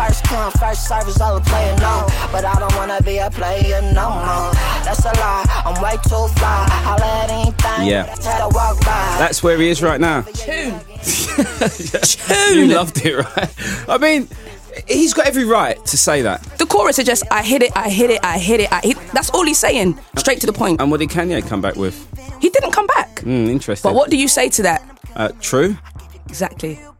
First come, first service, all the player know. But I don't wanna be a player no more. That's a lie, I'm way too fly. Holla at anything, had to walk by. That's where he is right now. Tune. You loved it, right? I mean, he's got every right to say that. The chorus is just, I hit it, I hit it, I hit it, I hit. That's all he's saying, straight to the point. And what did Kanye come back with? He didn't come back. Interesting. But what do you say to that? True. Exactly.